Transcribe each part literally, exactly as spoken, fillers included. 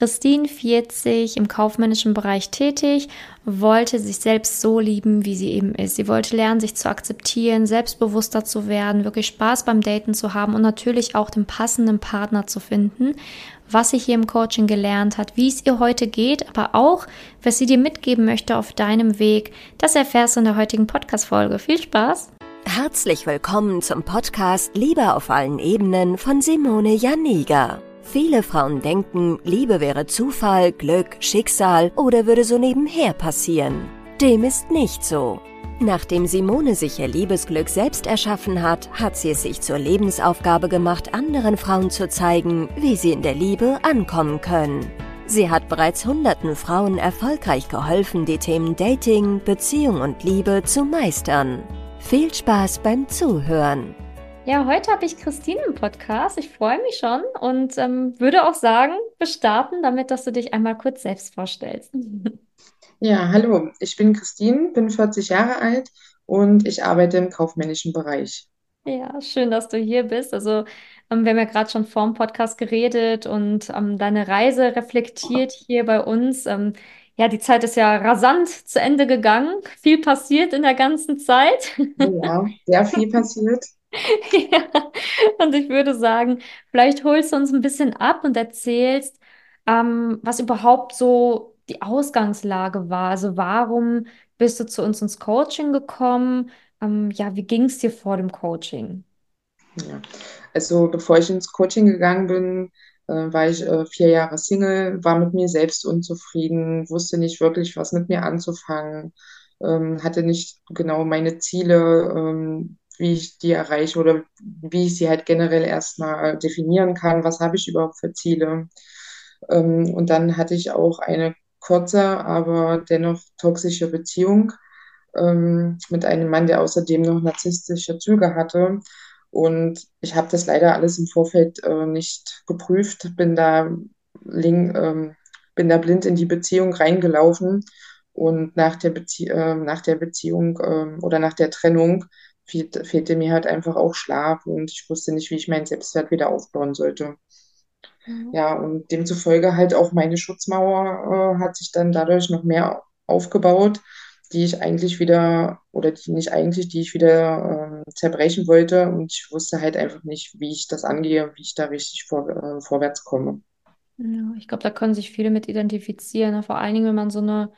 Christine, vierzig, im kaufmännischen Bereich tätig, wollte sich selbst so lieben, wie sie eben ist. Sie wollte lernen, sich zu akzeptieren, selbstbewusster zu werden, wirklich Spaß beim Daten zu haben und natürlich auch den passenden Partner zu finden, was sie hier im Coaching gelernt hat, wie es ihr heute geht, aber auch, was sie dir mitgeben möchte auf deinem Weg. Das erfährst du in der heutigen Podcast-Folge. Viel Spaß! Herzlich willkommen zum Podcast Liebe auf allen Ebenen von Simone Janiga. Viele Frauen denken, Liebe wäre Zufall, Glück, Schicksal oder würde so nebenher passieren. Dem ist nicht so. Nachdem Simone sich ihr Liebesglück selbst erschaffen hat, hat sie es sich zur Lebensaufgabe gemacht, anderen Frauen zu zeigen, wie sie in der Liebe ankommen können. Sie hat bereits hunderten Frauen erfolgreich geholfen, die Themen Dating, Beziehung und Liebe zu meistern. Viel Spaß beim Zuhören! Ja, heute habe ich Christine im Podcast. Ich freue mich schon und ähm, würde auch sagen, wir starten damit, dass du dich einmal kurz selbst vorstellst. Ja, hallo, ich bin Christine, bin vierzig Jahre alt und ich arbeite im kaufmännischen Bereich. Ja, schön, dass du hier bist. Also, ähm, wir haben ja gerade schon vor dem Podcast geredet und ähm, deine Reise reflektiert hier bei uns. Ähm, ja, die Zeit ist ja rasant zu Ende gegangen. Viel passiert in der ganzen Zeit. Ja, sehr viel passiert. Ja, und ich würde sagen, vielleicht holst du uns ein bisschen ab und erzählst, ähm, was überhaupt so die Ausgangslage war. Also warum bist du zu uns ins Coaching gekommen? Ähm, ja, wie ging es dir vor dem Coaching? Ja. Also bevor ich ins Coaching gegangen bin, äh, war ich äh, vier Jahre Single, war mit mir selbst unzufrieden, wusste nicht wirklich, was mit mir anzufangen, ähm, hatte nicht genau meine Ziele, ähm, wie ich die erreiche oder wie ich sie halt generell erstmal definieren kann, was habe ich überhaupt für Ziele. Ähm, und dann hatte ich auch eine kurze, aber dennoch toxische Beziehung ähm, mit einem Mann, der außerdem noch narzisstische Züge hatte. Und ich habe das leider alles im Vorfeld äh, nicht geprüft, bin da, ling, ähm, bin da blind in die Beziehung reingelaufen. Und nach der, Bezie äh, nach der Beziehung ähm, oder nach der Trennung fehlt, fehlte mir halt einfach auch Schlaf und ich wusste nicht, wie ich meinen Selbstwert wieder aufbauen sollte. Ja. Ja, und demzufolge halt auch meine Schutzmauer äh, hat sich dann dadurch noch mehr aufgebaut, die ich eigentlich wieder, oder die nicht eigentlich, die ich wieder ähm, zerbrechen wollte. Und ich wusste halt einfach nicht, wie ich das angehe, wie ich da richtig vor, äh, vorwärts komme. Ja, ich glaube, da können sich viele mit identifizieren, ne? Vor allen Dingen, wenn man so eine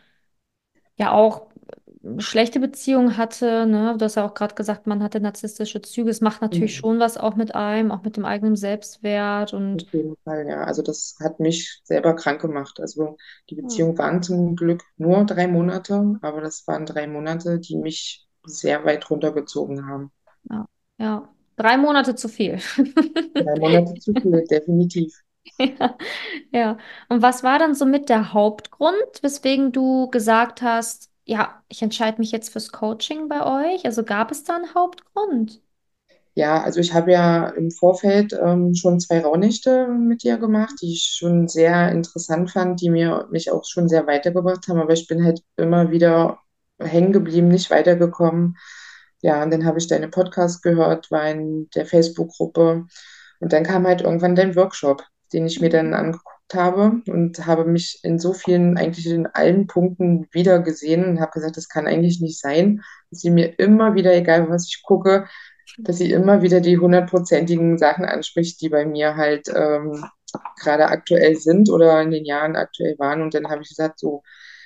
ja auch schlechte Beziehung hatte, ne? Du hast ja auch gerade gesagt, man hatte narzisstische Züge. Es macht natürlich Mhm. schon was auch mit einem, auch mit dem eigenen Selbstwert und Auf jeden Fall, ja. Also das hat mich selber krank gemacht. Also die ja, Beziehung waren zum Glück nur drei Monate, aber das waren drei Monate, die mich sehr weit runtergezogen haben. ja, ja. Drei Monate zu viel. Drei Monate zu viel, definitiv. Ja, ja. Und was war dann so mit der Hauptgrund, weswegen du gesagt hast, ja, ich entscheide mich jetzt fürs Coaching bei euch? Also gab es da einen Hauptgrund? Ja, also ich habe ja im Vorfeld ähm, schon zwei Rauhnächte mit dir gemacht, die ich schon sehr interessant fand, die mir mich auch schon sehr weitergebracht haben, aber ich bin halt immer wieder hängen geblieben, nicht weitergekommen. Ja, und dann habe ich deine Podcast gehört, war in der Facebook-Gruppe und dann kam halt irgendwann dein Workshop, den ich mir dann angeguckt habe und habe mich in so vielen, eigentlich in allen Punkten wiedergesehen und habe gesagt, das kann eigentlich nicht sein, dass sie mir immer wieder, egal was ich gucke, dass sie immer wieder die hundertprozentigen Sachen anspricht, die bei mir halt ähm, gerade aktuell sind oder in den Jahren aktuell waren. Und dann habe ich gesagt, so,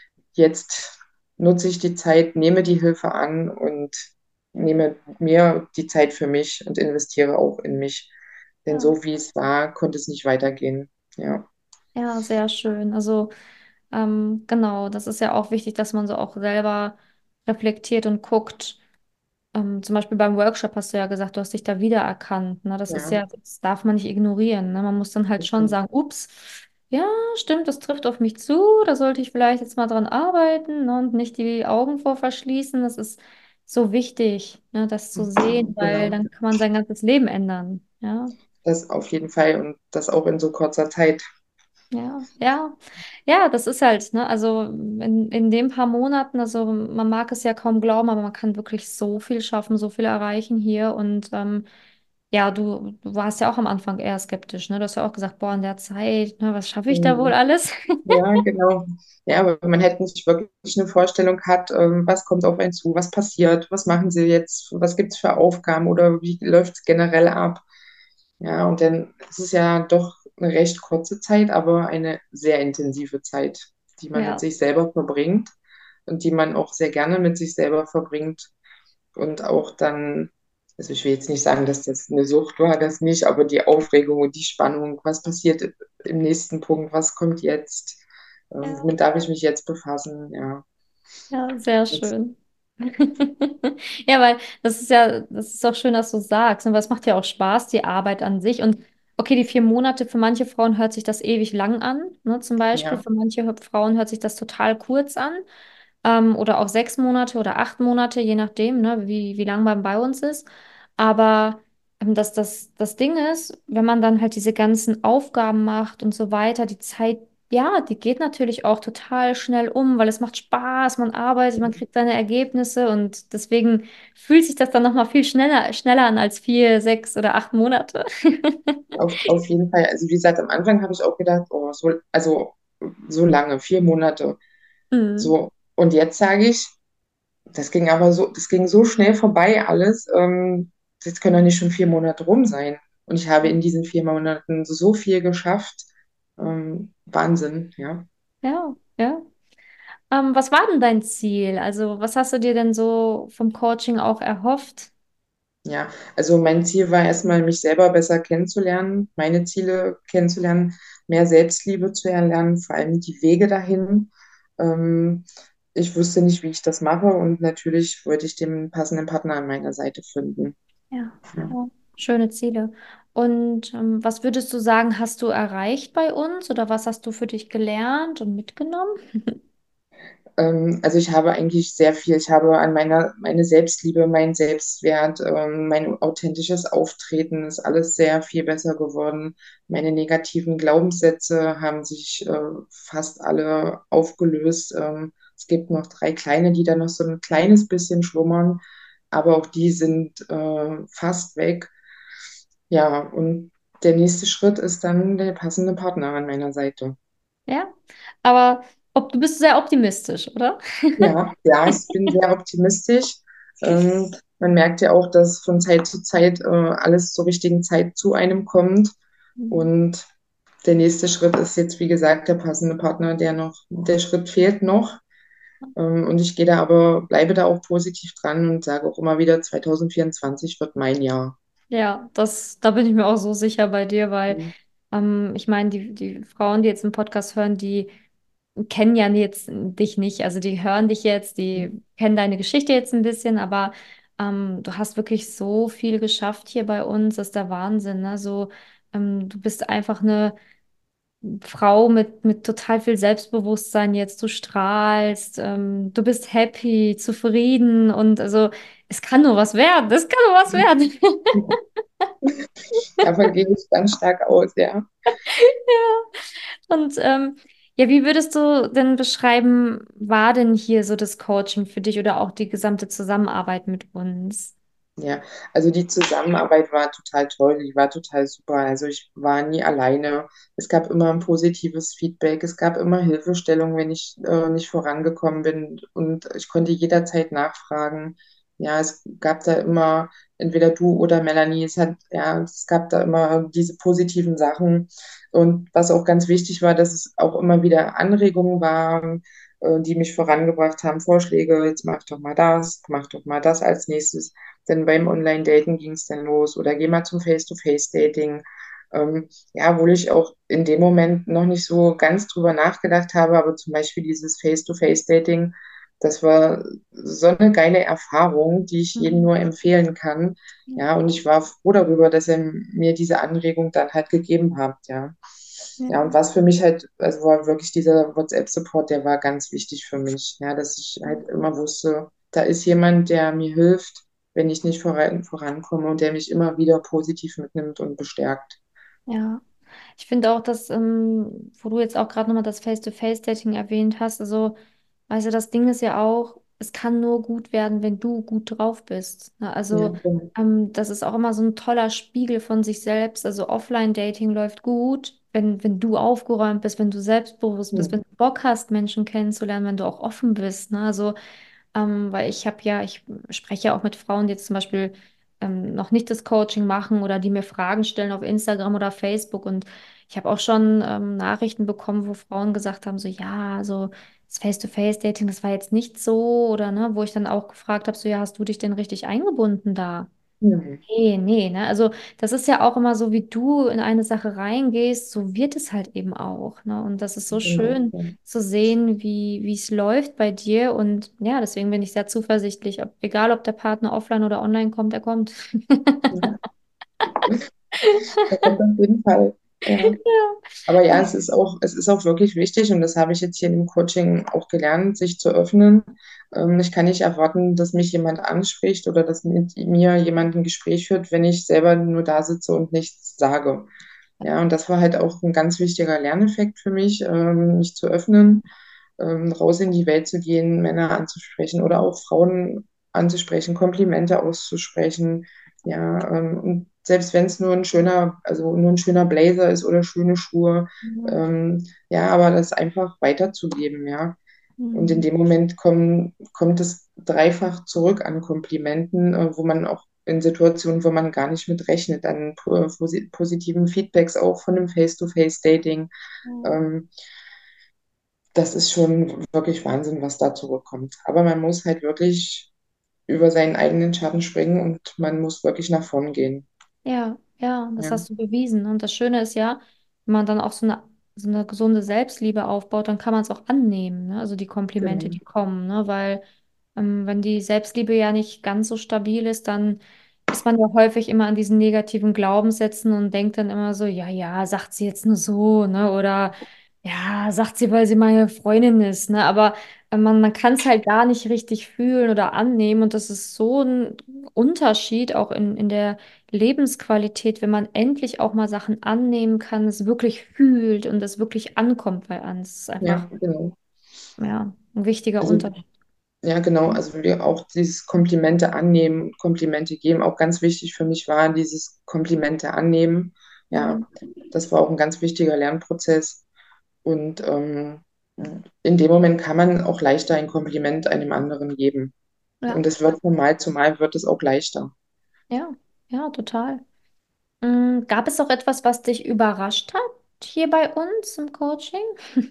jetzt nutze ich die Zeit, nehme die Hilfe an und nehme mir die Zeit für mich und investiere auch in mich. Denn Ja, so wie es war, konnte es nicht weitergehen. Ja, ja, sehr schön. Also ähm, genau, das ist ja auch wichtig, dass man so auch selber reflektiert und guckt. Ähm, zum Beispiel beim Workshop hast du ja gesagt, du hast dich da wiedererkannt. Ne? Das ist ja, ja, das darf man nicht ignorieren. Ne? Man muss dann halt das schon stimmt. sagen, ups, ja, stimmt, das trifft auf mich zu. Da sollte ich vielleicht jetzt mal dran arbeiten, ne? Und nicht die Augen vor verschließen. Das ist so wichtig, ne? Das zu sehen, weil Genau. dann kann man sein ganzes Leben ändern. Ja. Das auf jeden Fall und das auch in so kurzer Zeit. Ja, ja, ja, das ist halt, ne, also in, in den paar Monaten, also man mag es ja kaum glauben, aber man kann wirklich so viel schaffen, so viel erreichen hier und ähm, Ja, du, du warst ja auch am Anfang eher skeptisch, ne? Du hast ja auch gesagt, boah, in der Zeit, ne, was schaffe ich da wohl Mhm. alles? Ja, genau. Ja, aber man hätte nicht wirklich eine Vorstellung hat, ähm, was kommt auf einen zu, was passiert, was machen sie jetzt, was gibt es für Aufgaben oder wie läuft es generell ab. Ja, und dann ist es ja doch eine recht kurze Zeit, aber eine sehr intensive Zeit, die man mit Ja, sich selber verbringt und die man auch sehr gerne mit sich selber verbringt und auch dann, also ich will jetzt nicht sagen, dass das eine Sucht war, das nicht, aber die Aufregung und die Spannung, was passiert im nächsten Punkt, was kommt jetzt, ähm, ja, womit darf ich mich jetzt befassen, ja. ja, sehr Das, schön. Ja, weil das ist ja, das ist auch schön, dass du sagst, und es macht ja auch Spaß, die Arbeit an sich. Und okay, die vier Monate, für manche Frauen hört sich das ewig lang an, ne? Zum Beispiel, ja, für manche Hö- Frauen hört sich das total kurz an. Ähm, oder auch sechs Monate oder acht Monate, je nachdem, ne, wie, wie lang man bei uns ist. Aber ähm, das, das, das Ding ist, wenn man dann halt diese ganzen Aufgaben macht und so weiter, die Zeit, ja, die geht natürlich auch total schnell um, weil es macht Spaß, man arbeitet, man kriegt seine Ergebnisse und deswegen fühlt sich das dann nochmal viel schneller, schneller an als vier, sechs oder acht Monate. auf, auf jeden Fall. Also wie gesagt, am Anfang habe ich auch gedacht, oh, so, also so lange, vier Monate. Mhm. So, und jetzt sage ich, das ging aber so, das ging so schnell vorbei alles. Ähm, jetzt können doch nicht schon vier Monate rum sein. Und ich habe in diesen vier Monaten so viel geschafft. Ähm, Wahnsinn, ja. Ja, ja. Ähm, was war denn dein Ziel? Also, was hast du dir denn so vom Coaching auch erhofft? Ja, also mein Ziel war erstmal, mich selber besser kennenzulernen, meine Ziele kennenzulernen, mehr Selbstliebe zu erlernen, vor allem die Wege dahin. Ähm, Ich wusste nicht, wie ich das mache und natürlich wollte ich den passenden Partner an meiner Seite finden. Ja, Ja. ja, schöne Ziele. Und ähm, was würdest du sagen, hast du erreicht bei uns oder was hast du für dich gelernt und mitgenommen? Ähm, also ich habe eigentlich sehr viel. Ich habe an meiner meine Selbstliebe, meinen Selbstwert, ähm, mein authentisches Auftreten ist alles sehr viel besser geworden. Meine negativen Glaubenssätze haben sich äh, fast alle aufgelöst. Ähm, es gibt noch drei kleine, die da noch so ein kleines bisschen schlummern, aber auch die sind äh, fast weg. Ja, und der nächste Schritt ist dann der passende Partner an meiner Seite. Ja, aber ob, du bist sehr optimistisch, oder? Ja, ja, ich bin sehr optimistisch. Ähm, man merkt ja auch, dass von Zeit zu Zeit äh, alles zur richtigen Zeit zu einem kommt. Mhm. Und der nächste Schritt ist jetzt, wie gesagt, der passende Partner, der noch, der Schritt fehlt noch. Ähm, und ich gehe da aber, bleibe da auch positiv dran und sage auch immer wieder, zwanzig vierundzwanzig wird mein Jahr. Ja, das, da bin ich mir auch so sicher bei dir, weil Mhm. ähm, ich meine, die, die Frauen, die jetzt einen Podcast hören, die kennen ja jetzt dich nicht. Also die hören dich jetzt, die kennen deine Geschichte jetzt ein bisschen, aber ähm, du hast wirklich so viel geschafft hier bei uns. Das ist der Wahnsinn, ne? So, ähm, du bist einfach eine Frau mit, mit total viel Selbstbewusstsein jetzt. Du strahlst, ähm, du bist happy, zufrieden und also es kann nur was werden. Es kann nur was werden. Davon gehe ich ganz stark aus, ja. Und ähm, ja, wie würdest du denn beschreiben, war denn hier so das Coaching für dich oder auch die gesamte Zusammenarbeit mit uns? Ja, also die Zusammenarbeit war total toll, die war total super. Also ich war nie alleine. Es gab immer ein positives Feedback, es gab immer Hilfestellung, wenn ich äh, nicht vorangekommen bin und ich konnte jederzeit nachfragen. Ja, es gab da immer entweder du oder Melanie, es hat, ja, es gab da immer diese positiven Sachen. Und was auch ganz wichtig war, dass es auch immer wieder Anregungen waren, äh, die mich vorangebracht haben, Vorschläge, jetzt mach doch mal das, mach doch mal das als nächstes. Denn beim Online-Dating ging es dann los oder geh mal zum Face-to-Face-Dating. Ähm, ja, wo ich auch in dem Moment noch nicht so ganz drüber nachgedacht habe, aber zum Beispiel dieses Face-to-Face-Dating, das war so eine geile Erfahrung, die ich jedem Mhm. nur empfehlen kann. Ja, und ich war froh darüber, dass er mir diese Anregung dann halt gegeben hat, ja. Ja, Ja, und was für mich halt, also war wirklich dieser WhatsApp-Support, der war ganz wichtig für mich, ja, dass ich halt immer wusste, da ist jemand, der mir hilft, wenn ich nicht voran, vorankomme und der mich immer wieder positiv mitnimmt und bestärkt. ja. Ich finde auch, dass, ähm, wo du jetzt auch gerade nochmal das Face-to-Face-Dating erwähnt hast, also, also das Ding ist ja auch, es kann nur gut werden, wenn du gut drauf bist. Ne? Ja, Also genau. ähm, das ist auch immer so ein toller Spiegel von sich selbst. Also Offline-Dating läuft gut, wenn, wenn du aufgeräumt bist, wenn du selbstbewusst Ja. bist, wenn du Bock hast, Menschen kennenzulernen, wenn du auch offen bist. Ne? Also ähm, weil ich habe ja, ich spreche ja auch mit Frauen, die jetzt zum Beispiel ähm, noch nicht das Coaching machen oder die mir Fragen stellen auf Instagram oder Facebook. Und ich habe auch schon ähm, Nachrichten bekommen, wo Frauen gesagt haben, so ja, so das Face-to-Face-Dating, das war jetzt nicht so, oder ne, wo ich dann auch gefragt habe, so ja, hast du dich denn richtig eingebunden da? Ja, Nee, nee, ne? Also das ist ja auch immer so, wie du in eine Sache reingehst, so wird es halt eben auch, ne? Und das ist so genau. schön Ja. zu sehen, wie, wie es läuft bei dir. Und ja, deswegen bin ich sehr zuversichtlich, ob, egal ob der Partner offline oder online kommt, er kommt. Ja. Da kommt auf jeden Fall. Ja. Ja. Aber ja, Und, es ist auch, es ist auch wirklich wichtig und das habe ich jetzt hier im Coaching auch gelernt, sich zu öffnen. Ähm, ich kann nicht erwarten, dass mich jemand anspricht oder dass mit mir jemand ein Gespräch führt, wenn ich selber nur da sitze und nichts sage. Ja, und das war halt auch ein ganz wichtiger Lerneffekt für mich, ähm, mich zu öffnen, ähm, raus in die Welt zu gehen, Männer anzusprechen oder auch Frauen anzusprechen, Komplimente auszusprechen. Ja, ähm, und selbst wenn es nur ein schöner, also nur ein schöner Blazer ist oder schöne Schuhe, Mhm. ähm, ja, aber das einfach weiterzugeben, ja. Und in Mhm. dem Moment kommen, kommt es dreifach zurück an Komplimenten, äh, wo man auch in Situationen, wo man gar nicht mit rechnet, an po- posi- positiven Feedbacks auch von einem Face-to-Face-Dating. Ähm, Das ist schon wirklich Wahnsinn, was da zurückkommt. Aber man muss halt wirklich über seinen eigenen Schatten springen und man muss wirklich nach vorn gehen. Ja, ja, das Ja, hast du bewiesen. Und das Schöne ist ja, wenn man dann auch so eine, so eine gesunde Selbstliebe aufbaut, dann kann man es auch annehmen, ne? Also die Komplimente, genau. die kommen, ne? Weil ähm, wenn die Selbstliebe ja nicht ganz so stabil ist, dann ist man ja häufig immer an diesen negativen Glaubenssätzen und denkt dann immer so, ja, ja, sagt sie jetzt nur so, ne? Oder ja, sagt sie, weil sie meine Freundin ist, ne? Aber äh, man, man kann es halt gar nicht richtig fühlen oder annehmen. Und das ist so ein Unterschied auch in, in der Lebensqualität, wenn man endlich auch mal Sachen annehmen kann, es wirklich fühlt und es wirklich ankommt bei uns. Das ist Ja, einfach, genau. ja, ein wichtiger Also, Unterschied. ja, genau. Also wir auch dieses Komplimente annehmen, Komplimente geben, auch ganz wichtig für mich war dieses Komplimente annehmen. Ja, Mhm. das war auch ein ganz wichtiger Lernprozess. Und ähm, in dem Moment kann man auch leichter ein Kompliment einem anderen geben. Ja, Und es wird von Mal zu Mal wird es auch leichter. ja, ja, total. Mm, gab es auch etwas, was dich überrascht hat hier bei uns im Coaching?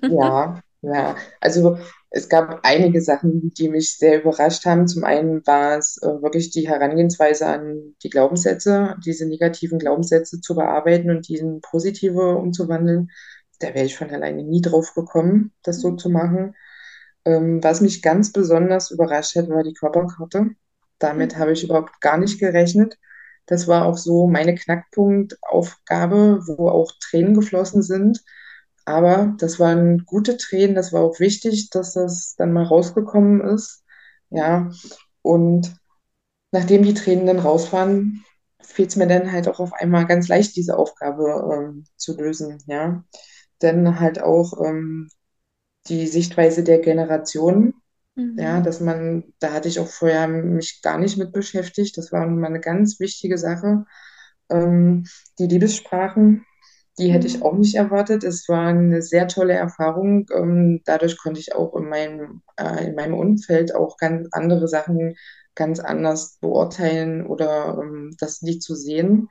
Ja, ja. Also es gab einige Sachen, die mich sehr überrascht haben. Zum einen war es äh, wirklich die Herangehensweise an die Glaubenssätze, diese negativen Glaubenssätze zu bearbeiten und die in positive umzuwandeln. Da wäre ich von alleine nie drauf gekommen, das so zu machen. Ähm, was mich ganz besonders überrascht hat, war die Körperkarte. Damit habe ich überhaupt gar nicht gerechnet. Das war auch so meine Knackpunktaufgabe, wo auch Tränen geflossen sind. Aber das waren gute Tränen, das war auch wichtig, dass das dann mal rausgekommen ist. Ja, und nachdem die Tränen dann raus waren, fiel es mir dann halt auch auf einmal ganz leicht, diese Aufgabe ähm, zu lösen. Ja, dann halt auch ähm, die Sichtweise der Generationen. Ja, Mhm. dass man, da hatte ich auch vorher mich gar nicht mit beschäftigt. Das war mal eine ganz wichtige Sache. Ähm, Die Liebessprachen, die hätte ich Mhm. auch nicht erwartet. Es war eine sehr tolle Erfahrung. Ähm, dadurch konnte ich auch in meinem, äh, in meinem Umfeld auch ganz andere Sachen ganz anders beurteilen oder ähm, das Lied zu sehen.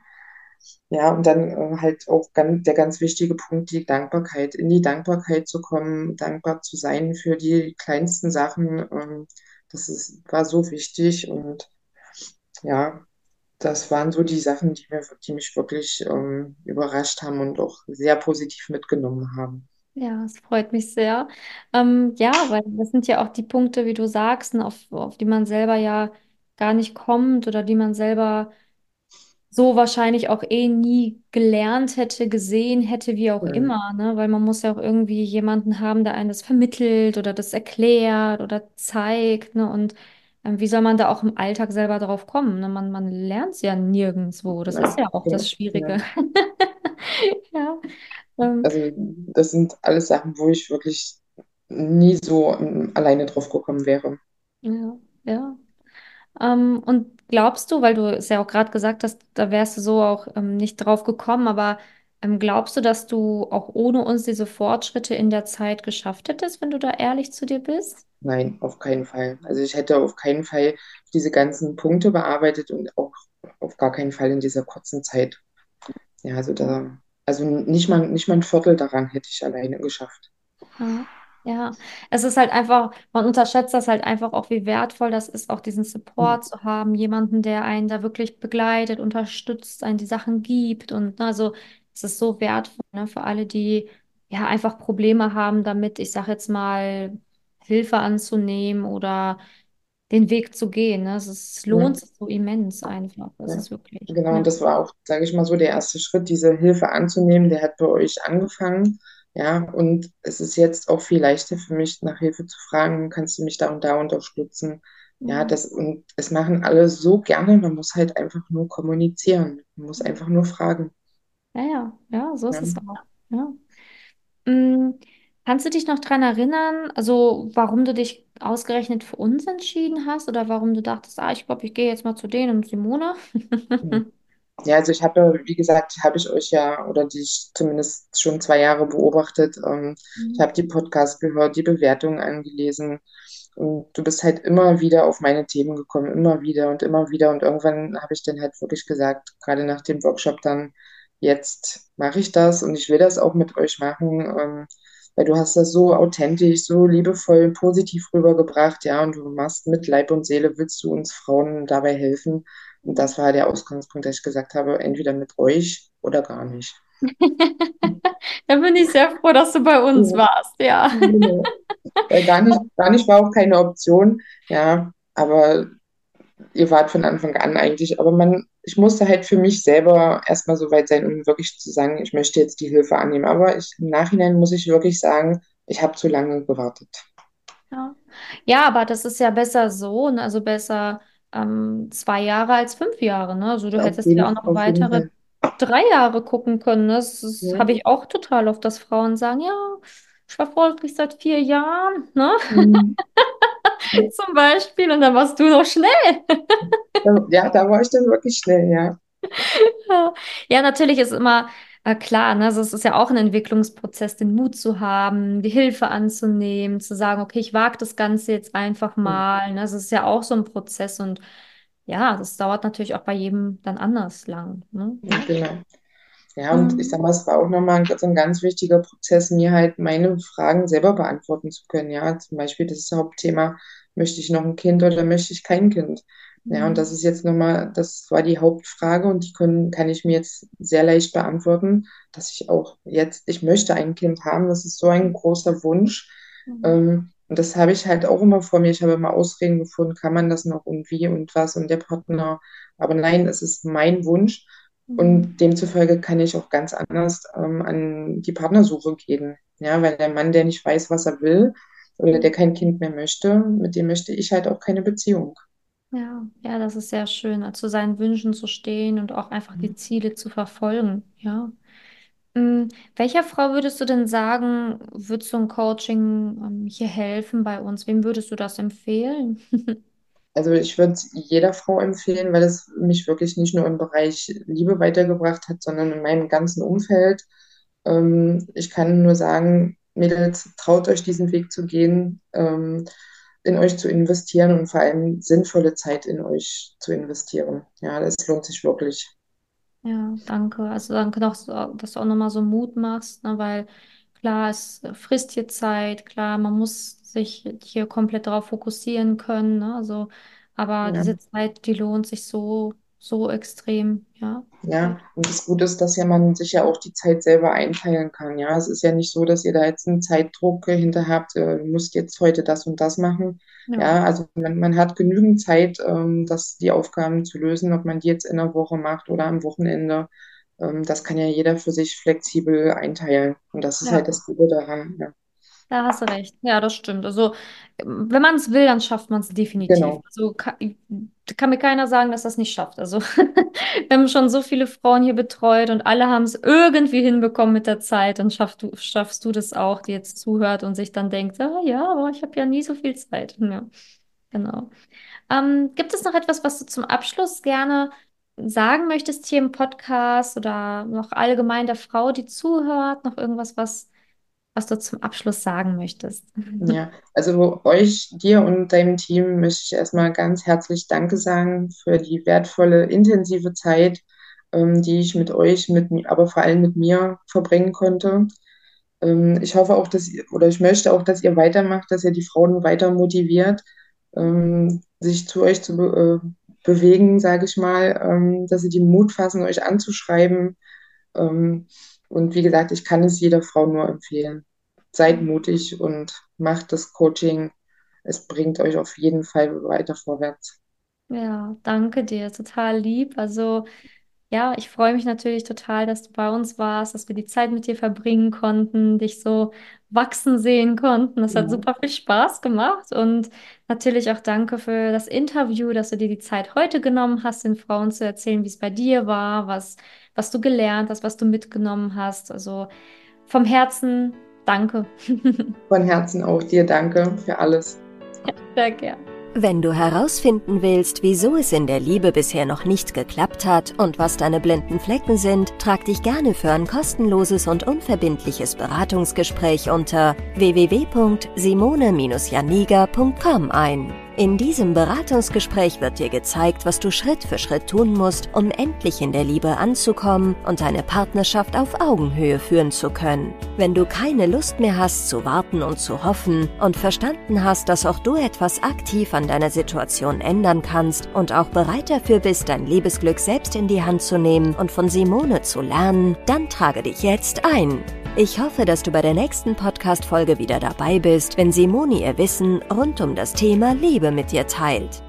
Ja, und dann äh, halt auch ganz, der ganz wichtige Punkt, die Dankbarkeit, in die Dankbarkeit zu kommen, dankbar zu sein für die kleinsten Sachen. Ähm, das ist, war so wichtig und ja, das waren so die Sachen, die mir, die mich wirklich ähm, überrascht haben und auch sehr positiv mitgenommen haben. Ja, es freut mich sehr. Ähm, ja, weil das sind ja auch die Punkte, wie du sagst, ne, auf, auf die man selber ja gar nicht kommt oder die man selber so wahrscheinlich auch eh nie gelernt hätte, gesehen hätte, wie auch Ja, immer, ne? Weil man muss ja auch irgendwie jemanden haben, der einem das vermittelt oder das erklärt oder zeigt, ne? Und ähm, wie soll man da auch im Alltag selber drauf kommen, ne? Man, man lernt es ja nirgendwo. Das ist ja, ja auch das genau, Schwierige. ja. Ja. Ähm, Also das sind alles Sachen, wo ich wirklich nie so ähm, alleine drauf gekommen wäre. Ja, ja. Ähm, und glaubst du, weil du es ja auch gerade gesagt hast, da wärst du so auch ähm, nicht drauf gekommen, aber ähm, glaubst du, dass du auch ohne uns diese Fortschritte in der Zeit geschafft hättest, wenn du da ehrlich zu dir bist? Nein, auf keinen Fall. Also ich hätte auf keinen Fall diese ganzen Punkte bearbeitet und auch auf gar keinen Fall in dieser kurzen Zeit. Ja, also da, also nicht mal, nicht mal ein Viertel daran hätte ich alleine geschafft. Ja, ja. Es ist halt einfach, man unterschätzt das halt einfach auch, wie wertvoll das ist, auch diesen Hm. Support zu haben, jemanden, der einen da wirklich begleitet, unterstützt, einen die Sachen gibt. Und ne, also es ist so wertvoll, ne, für alle, die ja einfach Probleme haben damit, ich sag jetzt mal, Hilfe anzunehmen oder den Weg zu gehen. Ne? Es ist, es lohnt Ja. sich so immens einfach. Das Ja, ist wirklich. genau. Und Ja. das war auch, sage ich mal so, der erste Schritt, diese Hilfe anzunehmen. Der hat bei euch angefangen. Ja, und es ist jetzt auch viel leichter für mich, nach Hilfe zu fragen, kannst du mich da und da unterstützen? Ja, Mhm. das, und es machen alle so gerne. Man muss halt einfach nur kommunizieren. Man muss einfach nur fragen. Ja, ja, ja, so ist Ja. es auch. Ja. Mm, Kannst du dich noch dran erinnern, also warum du dich ausgerechnet für uns entschieden hast oder warum du dachtest, ah, ich glaube, ich gehe jetzt mal zu denen und Simone? Ja, also ich habe, wie gesagt, habe ich euch ja oder die ich zumindest schon zwei Jahre beobachtet. Ähm, ich Mhm. habe die Podcasts gehört, die Bewertungen angelesen und du bist halt immer wieder auf meine Themen gekommen, immer wieder und immer wieder und irgendwann habe ich dann halt wirklich gesagt, gerade nach dem Workshop dann, jetzt mache ich das und ich will das auch mit euch machen, ähm, weil du hast das so authentisch, so liebevoll, positiv rübergebracht, ja, und du machst mit Leib und Seele, willst du uns Frauen dabei helfen. Und das war der Ausgangspunkt, dass ich gesagt habe, entweder mit euch oder gar nicht. Da bin ich sehr froh, dass du bei uns Ja, warst, ja. genau. Weil gar nicht, gar nicht war auch keine Option, ja, aber ihr wart von Anfang an eigentlich, aber man, ich musste halt für mich selber erstmal so weit sein, um wirklich zu sagen, ich möchte jetzt die Hilfe annehmen. Aber ich, im Nachhinein muss ich wirklich sagen, ich habe zu lange gewartet. Ja. Ja, aber das ist ja besser so, ne? Also besser ähm, zwei Jahre als fünf Jahre, ne? Also du Auf hättest ja auch jeden, noch auf jeden weitere Fall. drei Jahre gucken können. Ne? Das, das Ja. habe ich auch total oft, dass Frauen sagen, ja, ich verfolge dich seit vier Jahren, ne? Mhm. Ja, Zum Beispiel. Und dann warst du noch schnell. da, ja, da war ich dann wirklich schnell, ja. Ja, ja, natürlich ist immer äh, klar, ne? Also es ist ja auch ein Entwicklungsprozess, den Mut zu haben, die Hilfe anzunehmen, zu sagen, okay, ich wage das Ganze jetzt einfach mal. Ne? Das ist ja auch so ein Prozess und ja, das dauert natürlich auch bei jedem dann anders lang. Ne? Ja, Ja. genau. Ja, und ich Mhm. sag mal, es war auch nochmal ein, so ein ganz wichtiger Prozess, mir halt meine Fragen selber beantworten zu können. Ja, zum Beispiel das Hauptthema, möchte ich noch ein Kind oder möchte ich kein Kind? Ja, und das Mhm. ist jetzt nochmal, das war die Hauptfrage und die können, kann ich mir jetzt sehr leicht beantworten, dass ich auch jetzt, ich möchte ein Kind haben, das ist so ein großer Wunsch. Mhm. Ähm, und das habe ich halt auch immer vor mir. Ich habe immer Ausreden gefunden, kann man das noch und wie und was und der Partner. Aber nein, es ist mein Wunsch. Mhm. Und demzufolge kann ich auch ganz anders ähm, an die Partnersuche gehen. Ja, weil der Mann, der nicht weiß, was er will oder der Mhm. kein Kind mehr möchte, mit dem möchte ich halt auch keine Beziehung. Ja, ja, das ist sehr schön, äh, zu seinen Wünschen zu stehen und auch einfach die Ziele zu verfolgen. Ja. Mm, Welcher Frau würdest du denn sagen, wird so ein Coaching ähm, hier helfen bei uns? Wem würdest du das empfehlen? Also ich würde es jeder Frau empfehlen, weil es mich wirklich nicht nur im Bereich Liebe weitergebracht hat, sondern in meinem ganzen Umfeld. Ähm, ich kann nur sagen, Mädels, traut euch diesen Weg zu gehen, ähm, in euch zu investieren und vor allem sinnvolle Zeit in euch zu investieren. Ja, das lohnt sich wirklich. Ja, danke. Also danke, dass du, dass du auch nochmal so Mut machst, ne? Weil klar, es frisst hier Zeit, klar, man muss sich hier komplett darauf fokussieren können, ne? Also, aber Ja. diese Zeit, die lohnt sich so, so extrem, ja, Ja, wirklich. und das Gute ist, dass ja man sich ja auch die Zeit selber einteilen kann. Ja, es ist ja nicht so, dass ihr da jetzt einen Zeitdruck hinter habt, äh, du musst jetzt heute das und das machen. Ja, Ja, also man, man hat genügend Zeit, ähm, das, die Aufgaben zu lösen, ob man die jetzt in der Woche macht oder am Wochenende. Ähm, das kann ja jeder für sich flexibel einteilen. Und das ist halt ja. das Gute daran. Ja, Da hast du recht. Ja, das stimmt. Also, ähm, wenn man es will, dann schafft man es definitiv. genau. Also, kann, kann mir keiner sagen, dass das nicht schafft. Also, wir haben schon so viele Frauen hier betreut und alle haben es irgendwie hinbekommen mit der Zeit. Dann schaffst du, schaffst du das auch, die jetzt zuhört und sich dann denkt, ah ja, aber ich habe ja nie so viel Zeit. Ja. Genau. Ähm, gibt es noch etwas, was du zum Abschluss gerne sagen möchtest hier im Podcast oder noch allgemein der Frau, die zuhört? Noch irgendwas, was, was du zum Abschluss sagen möchtest? Ja, also euch, dir und deinem Team möchte ich erstmal ganz herzlich Danke sagen für die wertvolle, intensive Zeit, ähm, die ich mit euch, mit mir, aber vor allem mit mir verbringen konnte. Ähm, ich hoffe auch, dass ihr, oder ich möchte auch, dass ihr weitermacht, dass ihr die Frauen weiter motiviert, ähm, sich zu euch zu be äh, bewegen, sage ich mal, ähm, dass sie den Mut fassen, euch anzuschreiben. Ähm, und wie gesagt, ich kann es jeder Frau nur empfehlen. Seid mutig und macht das Coaching. Es bringt euch auf jeden Fall weiter vorwärts. Ja, danke dir, total lieb. Also ja, ich freue mich natürlich total, dass du bei uns warst, dass wir die Zeit mit dir verbringen konnten, dich so wachsen sehen konnten. Das hat Ja. super viel Spaß gemacht und natürlich auch danke für das Interview, dass du dir die Zeit heute genommen hast, den Frauen zu erzählen, wie es bei dir war, was, was du gelernt hast, was du mitgenommen hast. Also vom Herzen danke. Von Herzen auch dir danke für alles. Sehr gern. Wenn du herausfinden willst, wieso es in der Liebe bisher noch nicht geklappt hat und was deine blinden Flecken sind, trag dich gerne für ein kostenloses und unverbindliches Beratungsgespräch unter w w w punkt simone janiga punkt com ein. In diesem Beratungsgespräch wird dir gezeigt, was du Schritt für Schritt tun musst, um endlich in der Liebe anzukommen und deine Partnerschaft auf Augenhöhe führen zu können. Wenn du keine Lust mehr hast zu warten und zu hoffen und verstanden hast, dass auch du etwas aktiv an deiner Situation ändern kannst und auch bereit dafür bist, dein Liebesglück selbst in die Hand zu nehmen und von Simone zu lernen, dann trage dich jetzt ein. Ich hoffe, dass du bei der nächsten Podcast-Folge wieder dabei bist, wenn Simone ihr Wissen rund um das Thema Liebe mit dir teilt.